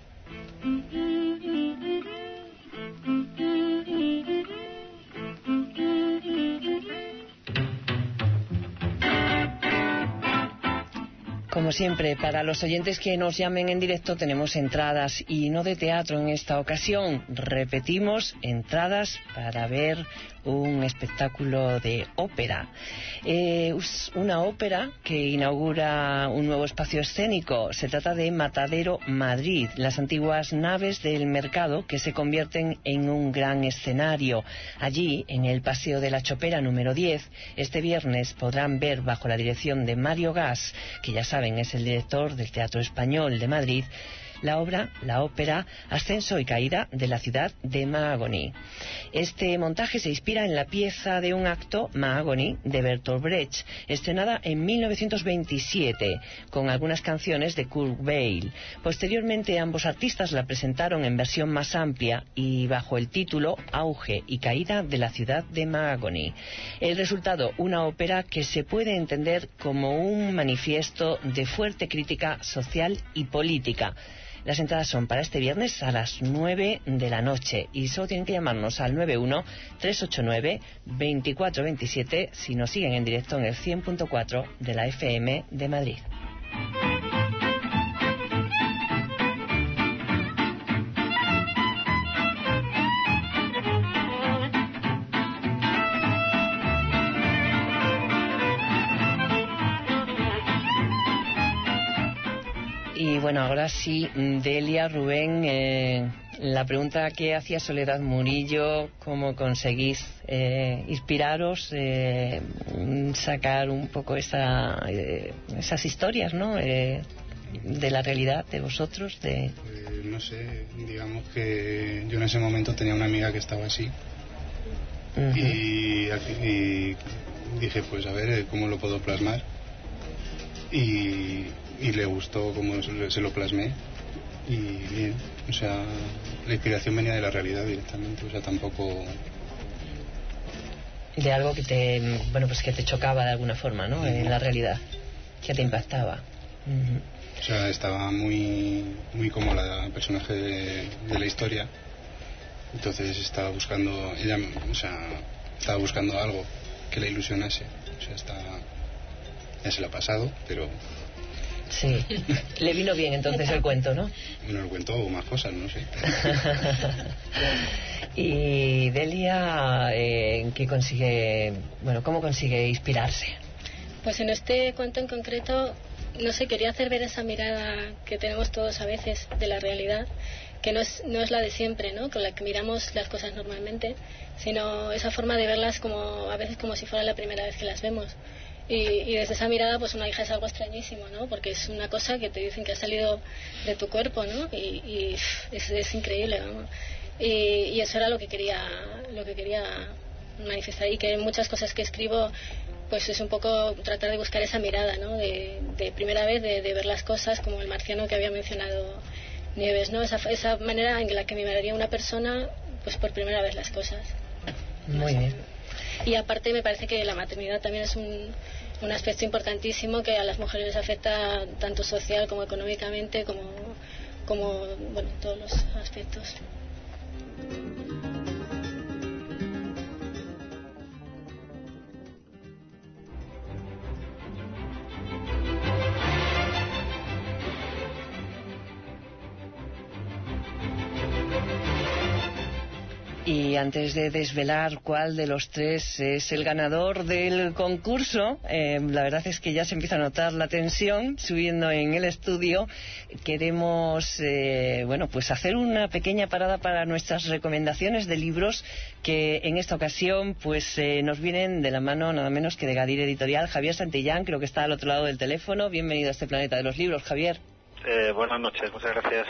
Como siempre, para los oyentes que nos llamen en directo tenemos entradas y no de teatro en esta ocasión. Repetimos, entradas para ver un espectáculo de ópera. Es una ópera que inaugura un nuevo espacio escénico. Se trata de Matadero Madrid, las antiguas naves del mercado que se convierten en un gran escenario. Allí, en el Paseo de la Chopera número 10, este viernes podrán ver, bajo la dirección de Mario Gas, que ya saben es el director del Teatro Español de Madrid, la ópera Ascenso y Caída de la ciudad de Mahagoni. Este montaje se inspira en la pieza de un acto, Mahagoni, de Bertolt Brecht, estrenada en 1927, con algunas canciones de Kurt Weill. Posteriormente, ambos artistas la presentaron en versión más amplia y bajo el título Auge y Caída de la ciudad de Mahagoni. El resultado, una ópera que se puede entender como un manifiesto de fuerte crítica social y política. Las entradas son para este viernes a las 9 de la noche y solo tienen que llamarnos al 91-389-2427 si nos siguen en directo en el 100.4 de la FM de Madrid. Y bueno, ahora sí, Delia, Rubén, la pregunta que hacía Soledad Murillo, ¿cómo conseguís inspiraros, sacar un poco esas historias, ¿no? De la realidad de vosotros? No sé, digamos que yo en ese momento tenía una amiga que estaba así. Uh-huh. Y dije, pues a ver cómo lo puedo plasmar. Y le gustó cómo se lo plasmé y bien, o sea, la inspiración venía de la realidad directamente, o sea, tampoco de algo que te chocaba de alguna forma, ¿no? En la realidad, que te impactaba. Uh-huh. O sea, estaba muy como la personaje de la historia, entonces estaba buscando algo que la ilusionase, o sea, ya se lo ha pasado, pero sí, le vino bien entonces el cuento, ¿no? Bueno, el cuento o más cosas, no sé. Y Delia, ¿cómo consigue inspirarse? Pues en este cuento en concreto, no sé, quería hacer ver esa mirada que tenemos todos a veces de la realidad, que no es la de siempre, ¿no? Con la que miramos las cosas normalmente, sino esa forma de verlas a veces como si fuera la primera vez que las vemos. Y desde esa mirada, pues una hija es algo extrañísimo, ¿no? Porque es una cosa que te dicen que ha salido de tu cuerpo, ¿no? Y es increíble, ¿no? Y eso era lo que quería manifestar, y que en muchas cosas que escribo, pues es un poco tratar de buscar esa mirada, ¿no? De primera vez, de ver las cosas como el marciano que había mencionado Nieves, ¿no? Esa manera en la que miraría una persona, pues por primera vez las cosas. Muy bien. Y aparte me parece que la maternidad también es un aspecto importantísimo que a las mujeres les afecta tanto social como económicamente como todos los aspectos. Y antes de desvelar cuál de los tres es el ganador del concurso, la verdad es que ya se empieza a notar la tensión subiendo en el estudio. Queremos pues hacer una pequeña parada para nuestras recomendaciones de libros, que en esta ocasión pues nos vienen de la mano nada menos que de Gadir Editorial. Javier Santillán, creo que está al otro lado del teléfono. Bienvenido a este planeta de los libros, Javier. Buenas noches, muchas gracias.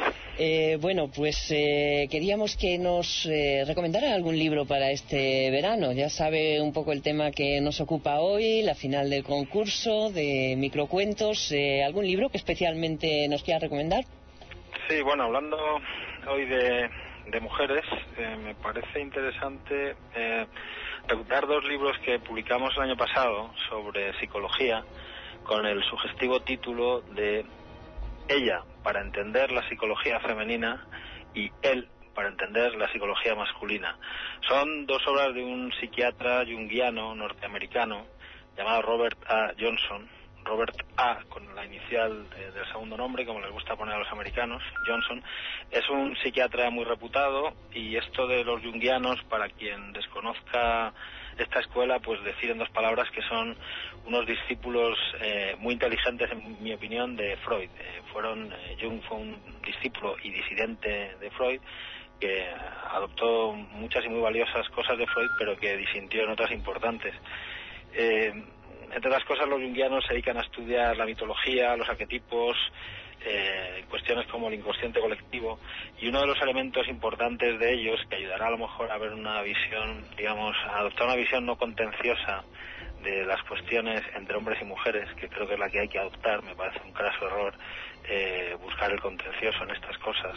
Queríamos que nos recomendara algún libro para este verano. Ya sabe un poco el tema que nos ocupa hoy, la final del concurso de microcuentos. ¿Algún libro que especialmente nos quiera recomendar? Sí, bueno, hablando hoy de mujeres, me parece interesante recuperar dos libros que publicamos el año pasado sobre psicología, con el sugestivo título de Ella, para entender la psicología femenina, y Él, para entender la psicología masculina. Son dos obras de un psiquiatra junguiano norteamericano llamado Robert A. Johnson, Robert A., con la inicial del segundo nombre, como les gusta poner a los americanos, Johnson. Es un psiquiatra muy reputado, y esto de los junguianos, para quien desconozca esta escuela, pues decir en dos palabras que son unos discípulos muy inteligentes, en mi opinión, de Freud. Jung fue un discípulo y disidente de Freud, que adoptó muchas y muy valiosas cosas de Freud, pero que disintió en otras importantes. Entre otras cosas, los junguianos se dedican a estudiar la mitología, los arquetipos, cuestiones como el inconsciente colectivo, y uno de los elementos importantes de ellos, que ayudará a lo mejor a ver una visión, digamos, a adoptar una visión no contenciosa de las cuestiones entre hombres y mujeres, que creo que es la que hay que adoptar. Me parece un craso error buscar el contencioso en estas cosas.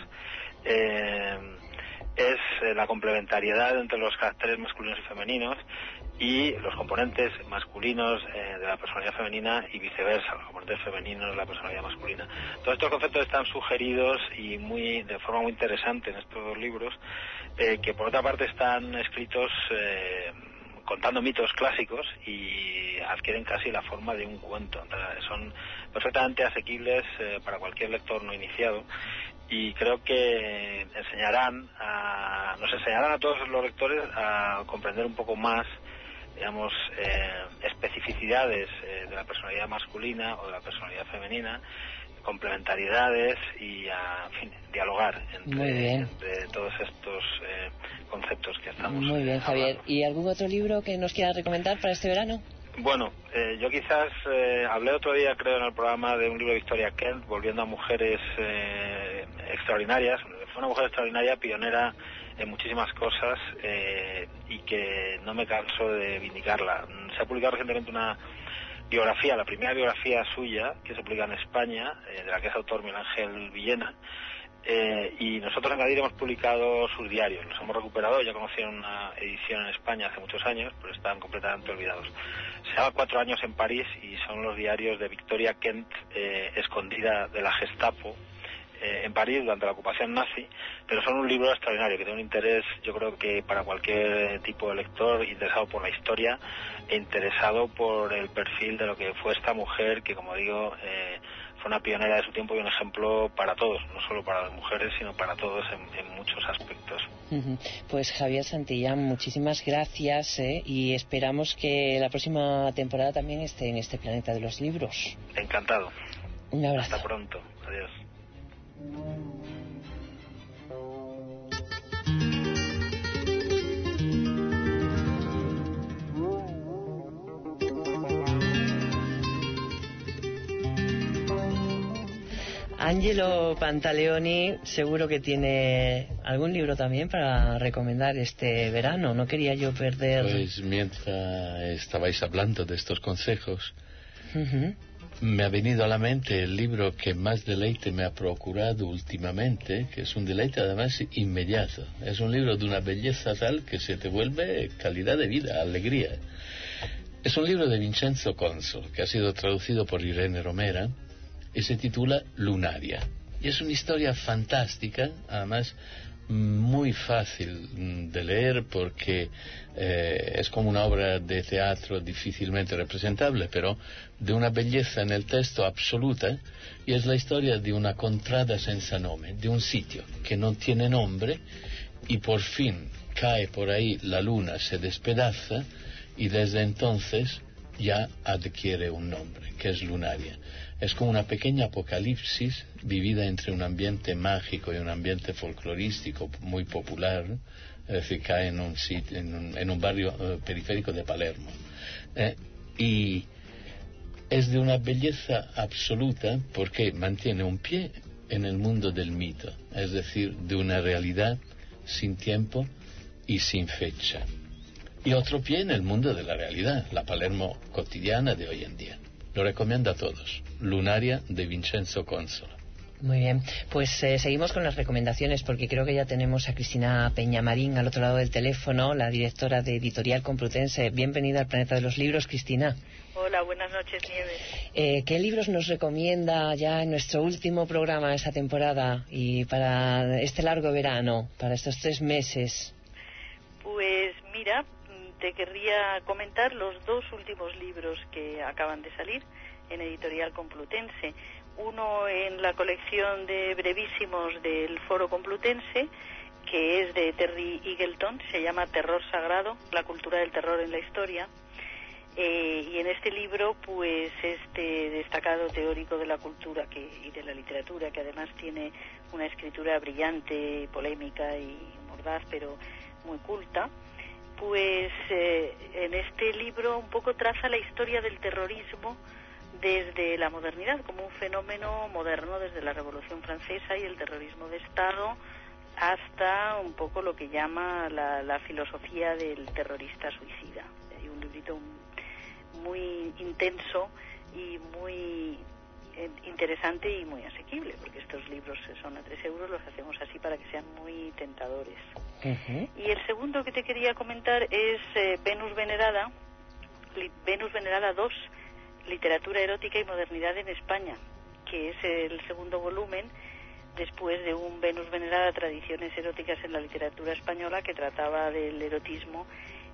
Es la complementariedad entre los caracteres masculinos y femeninos, y los componentes masculinos de la personalidad femenina, y viceversa, los componentes femeninos de la personalidad masculina. Todos estos conceptos están sugeridos y de forma muy interesante en estos dos libros, que por otra parte están escritos contando mitos clásicos y adquieren casi la forma de un cuento. Entonces, son perfectamente asequibles para cualquier lector no iniciado, y creo que nos enseñarán a todos los lectores a comprender un poco más, digamos, especificidades de la personalidad masculina o de la personalidad femenina, complementariedades, y a dialogar entre todos estos conceptos que estamos Muy bien, Javier. hablando. ¿Y algún otro libro que nos quiera recomendar para este verano? Bueno, yo quizás hablé otro día, creo, en el programa, de un libro de Victoria Kent, Volviendo a mujeres extraordinarias. Fue una mujer extraordinaria, pionera en muchísimas cosas, y que no me canso de vindicarla. Se ha publicado recientemente una biografía, la primera biografía suya, que se publica en España, de la que es autor Miguel Ángel Villena, y nosotros en Gadir hemos publicado sus diarios. Los hemos recuperado, ya conocieron una edición en España hace muchos años, pero están completamente olvidados. Se llama 4 años en París, y son los diarios de Victoria Kent, escondida de la Gestapo en París durante la ocupación nazi, pero son un libro extraordinario que tiene un interés, yo creo que para cualquier tipo de lector interesado por la historia e interesado por el perfil de lo que fue esta mujer, que, como digo, fue una pionera de su tiempo y un ejemplo para todos, no solo para las mujeres, sino para todos en muchos aspectos. Pues Javier Santillán, muchísimas gracias, y esperamos que la próxima temporada también esté en este planeta de los libros. Encantado. Un abrazo. Hasta pronto. Adiós. Angelo Pantaleoni seguro que tiene algún libro también para recomendar este verano. No quería yo perder... Pues mientras estabais hablando de estos consejos, me ha venido a la mente el libro que más deleite me ha procurado últimamente, que es un deleite además inmediato. Es un libro de una belleza tal que se te vuelve calidad de vida, alegría. Es un libro de Vincenzo Consolo, que ha sido traducido por Irene Romera, y se titula Lunaria. Y es una historia fantástica, además muy fácil de leer, porque es como una obra de teatro difícilmente representable, pero de una belleza en el texto absoluta, y es la historia de una contrada senza nome, de un sitio que no tiene nombre, y por fin cae por ahí la luna, se despedaza, y desde entonces ya adquiere un nombre, que es Lunaria. Es como una pequeña apocalipsis vivida entre un ambiente mágico y un ambiente folclorístico muy popular, ¿no? Es decir, cae en un sitio, en un barrio periférico de Palermo. Y es de una belleza absoluta porque mantiene un pie en el mundo del mito, es decir, de una realidad sin tiempo y sin fecha. Y otro pie en el mundo de la realidad, la Palermo cotidiana de hoy en día. Lo recomiendo a todos. Lunaria, de Vincenzo Consolo. Muy bien, pues seguimos con las recomendaciones, porque creo que ya tenemos a Cristina Peñamarín al otro lado del teléfono, la directora de Editorial Complutense. Bienvenida al Planeta de los Libros, Cristina. Hola, buenas noches, Nieves. ¿Qué libros nos recomienda ya en nuestro último programa de esta temporada y para este largo verano, para estos 3 meses? Pues mira, te querría comentar los dos últimos libros que acaban de salir en Editorial Complutense. Uno en la colección de brevísimos del Foro Complutense, que es de Terry Eagleton, se llama Terror Sagrado, la cultura del terror en la historia. Y en este libro, pues este destacado teórico de la cultura y de la literatura, que además tiene una escritura brillante, polémica y mordaz, pero muy culta, pues en este libro un poco traza la historia del terrorismo desde la modernidad, como un fenómeno moderno desde la Revolución Francesa y el terrorismo de Estado, hasta un poco lo que llama la filosofía del terrorista suicida. Hay un librito muy intenso y muy interesante y muy asequible, porque estos libros son a 3 euros, los hacemos así para que sean muy tentadores. Uh-huh. Y el segundo que te quería comentar es Venus Venerada 2, Literatura erótica y modernidad en España, que es el segundo volumen después de un Venus Venerada, Tradiciones eróticas en la literatura española, que trataba del erotismo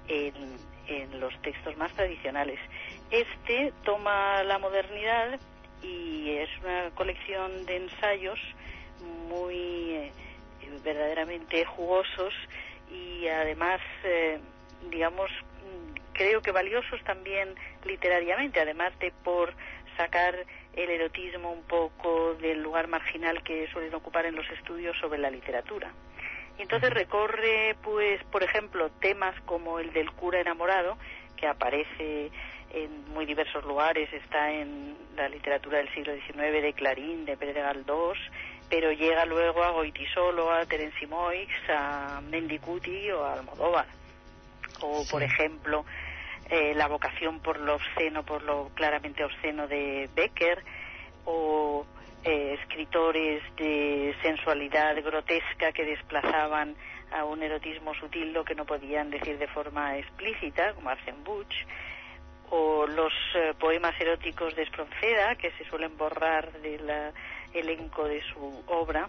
en los textos más tradicionales. Este toma la modernidad y es una colección de ensayos muy verdaderamente jugosos y además, digamos, creo que valiosos también literariamente, además de por sacar el erotismo un poco del lugar marginal que suelen ocupar en los estudios sobre la literatura. Y entonces recorre, pues, por ejemplo, temas como el del cura enamorado, que aparece en muy diversos lugares, está en la literatura del siglo XIX de Clarín, de Pérez de Galdós, pero llega luego a Goytisolo, a Terence Moix, a Mendicuti o a Almodóvar. O, por ejemplo, la vocación por lo obsceno, por lo claramente obsceno de Becker, o escritores de sensualidad grotesca que desplazaban a un erotismo sutil lo que no podían decir de forma explícita, como Arsène Buch, o los poemas eróticos de Espronceda, que se suelen borrar del elenco de su obra,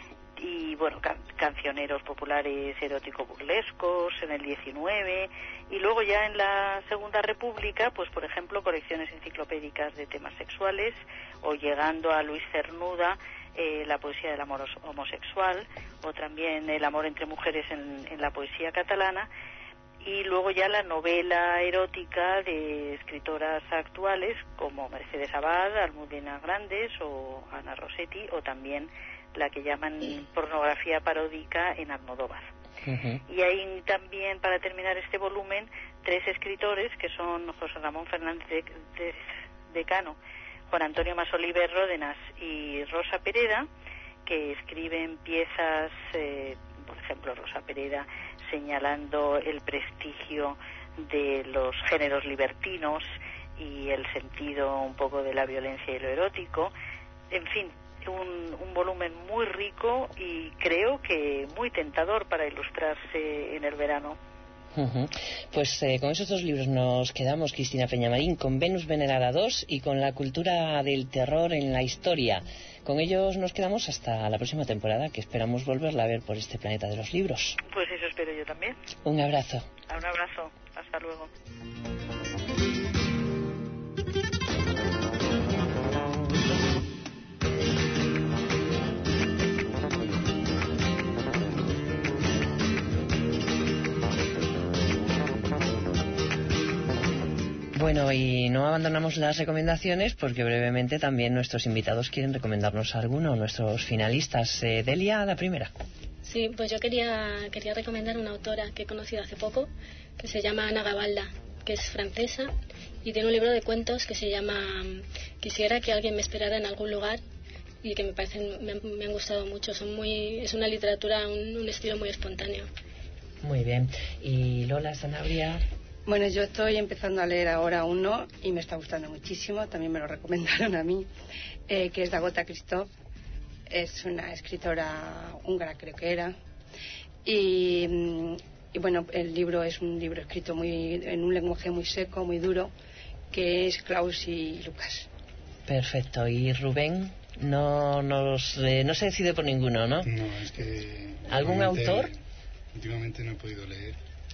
y bueno, cancioneros populares erótico-burlescos en el 19, y luego ya en la Segunda República, pues por ejemplo, colecciones enciclopédicas de temas sexuales, o llegando a Luis Cernuda, la poesía del amor homosexual, o también el amor entre mujeres en la poesía catalana, y luego ya la novela erótica de escritoras actuales como Mercedes Abad, Almudena Grandes o Ana Rossetti, o también la que llaman pornografía paródica en Almodóvar. Uh-huh. Y hay también, para terminar este volumen, 3 escritores que son José Ramón Fernández de Cano, Juan Antonio Masoliver Ródenas y Rosa Pereda, que escriben piezas, por ejemplo, Rosa Pereda señalando el prestigio de los géneros libertinos y el sentido un poco de la violencia y lo erótico. En fin, un volumen muy rico y creo que muy tentador para ilustrarse en el verano. Uh-huh. Pues con esos 2 libros nos quedamos, Cristina Peñamarín, con Venus Venerada 2 y con la cultura del terror en la historia. Con ellos nos quedamos hasta la próxima temporada, que esperamos volverla a ver por este planeta de los libros. Pues eso espero yo también. Un abrazo. Un abrazo. Hasta luego. Bueno, y no abandonamos las recomendaciones porque brevemente también nuestros invitados quieren recomendarnos alguno, nuestros finalistas. Delia, la primera. Sí, pues yo quería recomendar una autora que he conocido hace poco, que se llama Ana Gavalda, que es francesa y tiene un libro de cuentos que se llama Quisiera que alguien me esperara en algún lugar, y que me han gustado mucho. Es una literatura, un estilo muy espontáneo. Muy bien. ¿Y Lola Sanabria? Bueno, yo estoy empezando a leer ahora uno y me está gustando muchísimo, también me lo recomendaron a mí, que es Dagota Christoph. Es una escritora húngara, creo que era, y bueno, el libro es un libro escrito en un lenguaje muy seco, muy duro, que es Klaus y Lucas. Perfecto. ¿Y Rubén? No se decide por ninguno, ¿no? No, es que... ¿Algún autor? Últimamente no he podido leer.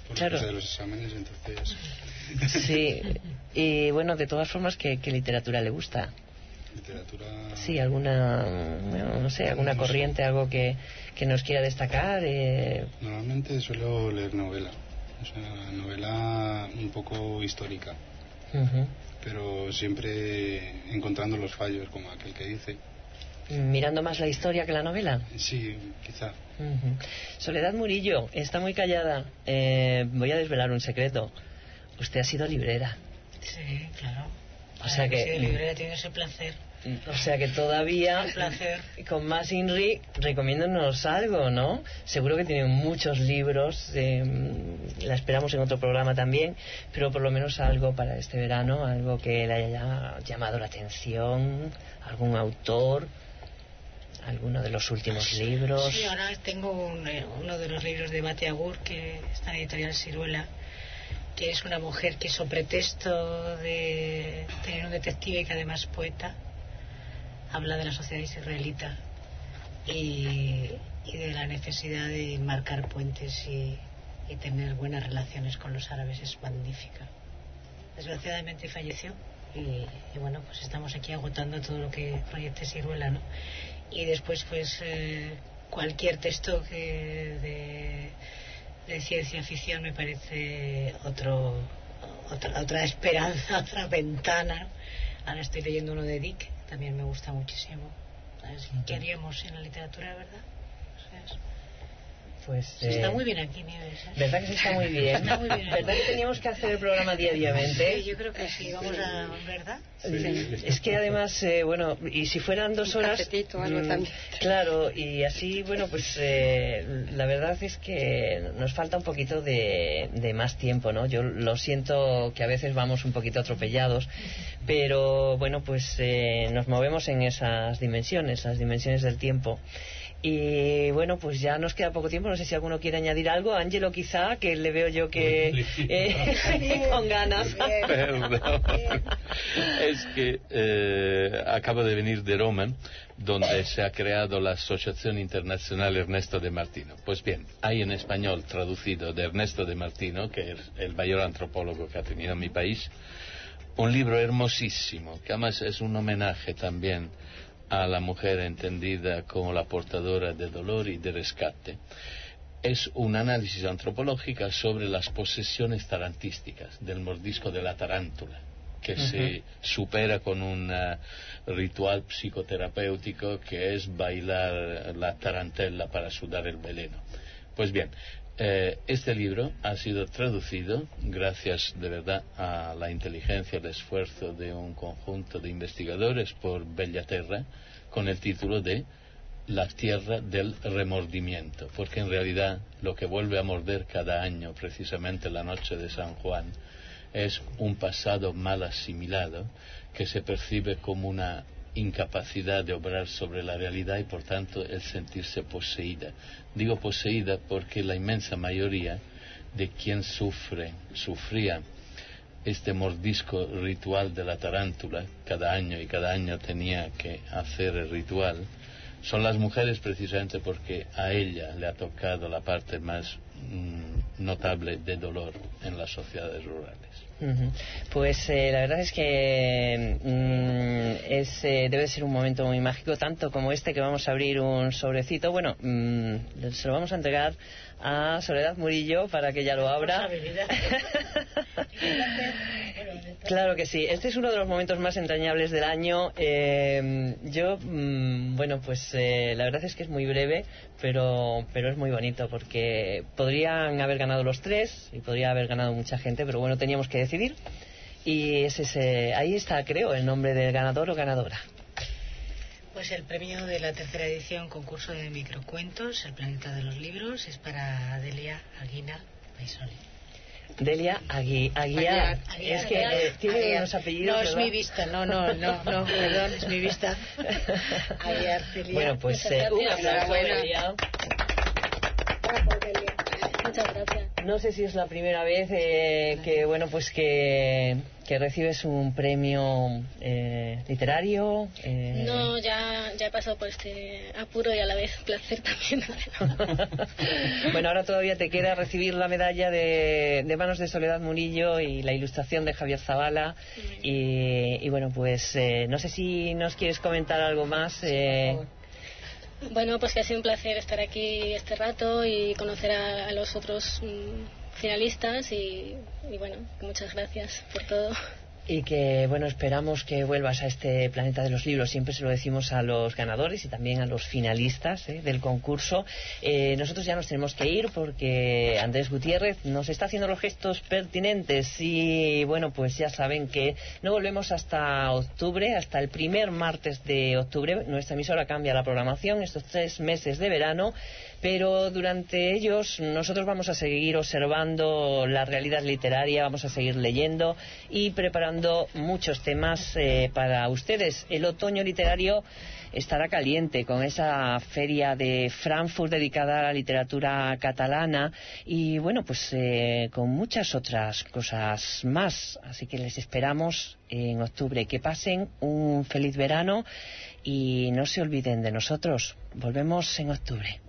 por claro. la cosa de los exámenes, entonces... Sí, y bueno, de todas formas, ¿qué literatura le gusta? Literatura... Sí, alguna, no sé, alguna corriente, algo que nos quiera destacar. Normalmente suelo leer novela, o sea, novela un poco histórica, pero siempre encontrando los fallos, como aquel que dice. ¿Mirando más la historia que la novela? Sí, quizá. Soledad Murillo, está muy callada. Voy a desvelar un secreto. Usted ha sido librera. Sí, claro. O sea que... Sí, librera tiene ese placer. O sea que todavía, con más INRI, recomiéndonos algo, ¿no? Seguro que tiene muchos libros, la esperamos en otro programa también, pero por lo menos algo para este verano, algo que le haya llamado la atención, algún autor, alguno de los últimos libros. Sí, ahora tengo uno de los libros de Mate Agur, que está en Editorial Siruela, que es una mujer que, so pretexto de tener un detective y que además es poeta, habla de la sociedad israelita y de la necesidad de marcar puentes y tener buenas relaciones con los árabes. Es magnífica. Desgraciadamente falleció y bueno, pues estamos aquí agotando todo lo que proyecte Siruela, ¿no? Y después pues cualquier texto de ciencia ficción me parece otra esperanza, otra ventana, ¿no? Ahora estoy leyendo uno de Dick, también me gusta muchísimo. ¿Qué haríamos en la literatura, verdad? Pues, se está muy bien aquí, Nieves, ¿eh? ¿Verdad que se está muy bien? Está muy bien. ¿Verdad que teníamos que hacer el programa diariamente? Sí, yo creo que sí, vamos a... ¿verdad? Sí. Es que además, bueno, y si fueran 2 horas... Cafetito, algo también. Claro, y así, bueno, pues la verdad es que nos falta un poquito de más tiempo, ¿no? Yo lo siento que a veces vamos un poquito atropellados, pero bueno, pues nos movemos en esas dimensiones, las dimensiones del tiempo. Y bueno, pues ya nos queda poco tiempo. No sé si alguno quiere añadir algo. Ángelo, quizá, que le veo yo que con ganas. Perdón. Es que acabo de venir de Roma, donde se ha creado la Asociación Internacional Ernesto de Martino. Pues bien, hay en español traducido de Ernesto de Martino, que es el mayor antropólogo que ha tenido mi país, un libro hermosísimo, que además es un homenaje también a la mujer entendida como la portadora de dolor y de rescate. Es un análisis antropológico sobre las posesiones tarantísticas del mordisco de la tarántula, que se supera con un ritual psicoterapéutico que es bailar la tarantela para sudar el veneno. Pues bien, este libro ha sido traducido gracias de verdad a la inteligencia y el esfuerzo de un conjunto de investigadores por Bellaterra, con el título de La tierra del remordimiento, porque en realidad lo que vuelve a morder cada año, precisamente la noche de San Juan, es un pasado mal asimilado que se percibe como una incapacidad de obrar sobre la realidad y por tanto el sentirse poseída. Digo poseída porque la inmensa mayoría de quien sufría este mordisco ritual de la tarántula cada año, y cada año tenía que hacer el ritual, son las mujeres, precisamente porque a ella le ha tocado la parte más notable de dolor en las sociedades rurales. Pues la verdad es que debe ser un momento muy mágico, tanto como este que vamos a abrir un sobrecito. Bueno, se lo vamos a entregar a Soledad Murillo para que ella lo abra. Claro que sí, este es uno de los momentos más entrañables del año. Bueno, pues la verdad es que es muy breve, pero es muy bonito, porque podrían haber ganado los 3 y podría haber ganado mucha gente, pero bueno, teníamos que decidir, y ahí está, creo, el nombre del ganador o ganadora. Pues el premio de la 3ª edición concurso de microcuentos El planeta de los libros es para Delia Aguinar Paisoli. Delia Aguiar. Es que tiene unos apellidos. No, es mi vista, no, perdón, es mi vista. Aguiar, Delia. Bueno, pues un aplauso, Delia. Muchas gracias. No sé si es la primera vez que bueno pues que recibes un premio literario. No, ya he pasado por este apuro y a la vez placer también. Bueno, ahora todavía te queda recibir la medalla de manos de Soledad Murillo y la ilustración de Javier Zabala. Y bueno, pues no sé si nos quieres comentar algo más. Bueno, pues que ha sido un placer estar aquí este rato y conocer a los otros finalistas y bueno, muchas gracias por todo. Y que, bueno, esperamos que vuelvas a este planeta de los libros. Siempre se lo decimos a los ganadores y también a los finalistas del concurso. Nosotros ya nos tenemos que ir porque Andrés Gutiérrez nos está haciendo los gestos pertinentes. Y, bueno, pues ya saben que no volvemos hasta octubre, hasta el primer martes de octubre. Nuestra emisora cambia la programación estos 3 meses de verano. Pero durante ellos nosotros vamos a seguir observando la realidad literaria, vamos a seguir leyendo y preparando muchos temas para ustedes. El otoño literario estará caliente con esa feria de Frankfurt dedicada a la literatura catalana y bueno, pues con muchas otras cosas más. Así que les esperamos en octubre. Que pasen un feliz verano y no se olviden de nosotros. Volvemos en octubre.